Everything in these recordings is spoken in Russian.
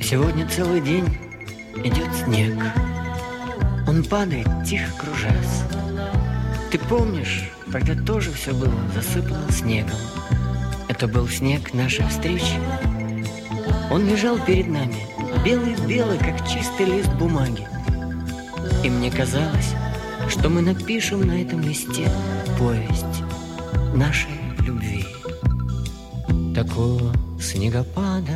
Сегодня целый день идет снег. Он падает, тихо кружась. Ты помнишь, тогда тоже все было засыпано снегом. Это был снег нашей встречи. Он лежал перед нами, белый-белый, как чистый лист бумаги. И мне казалось, что мы напишем на этом листе повесть нашей любви. Такого снегопада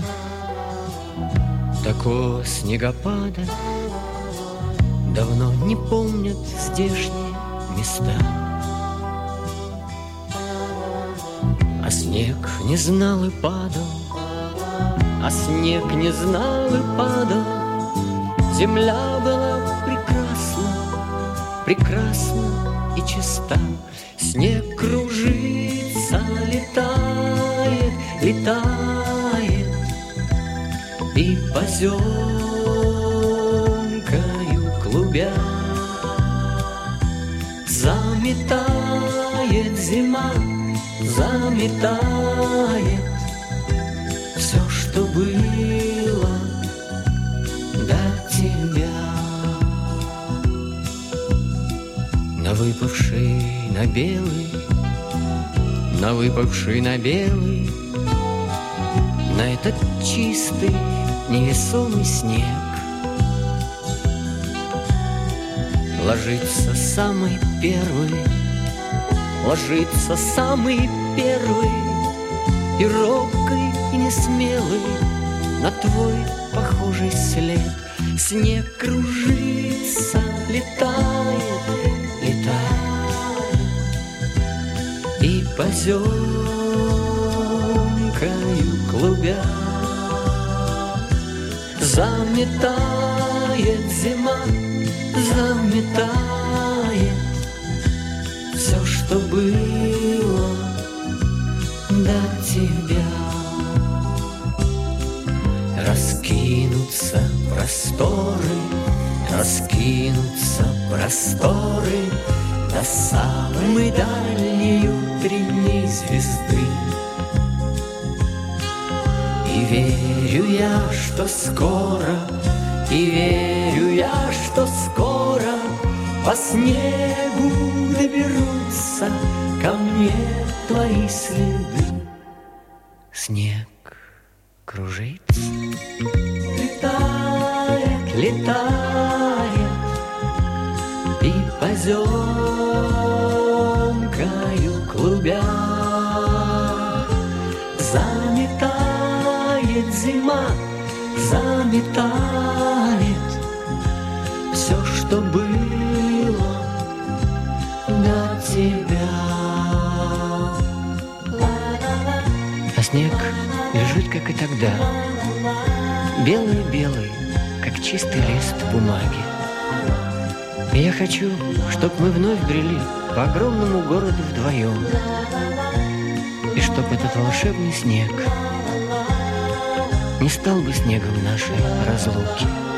давно не помнят здешние места. А снег не знал и падал, Земля была прекрасна и чиста. Снег кружится, летает и поземкою клубя заметает зима, заметает все, что было до тебя. На выпавший на белый, на этот чистый невесомый снег ложится самый первый и робкий, и несмелый на твой похожий след. Снег кружится, летает и поземкою клубя заметает зима, заметает все, что было до тебя. Раскинутся просторы до самой дальней утренней звезды. И верю я, что скоро по снегу доберутся ко мне твои следы. Снег кружится, летает и поземкою клубя заметает зима, заметает все, что было до тебя. А снег лежит, как и тогда, белый-белый, как чистый лист бумаги. И я хочу, чтоб мы вновь брели по огромному городу вдвоем, и чтоб этот волшебный снег не стал бы снегом нашей разлуки.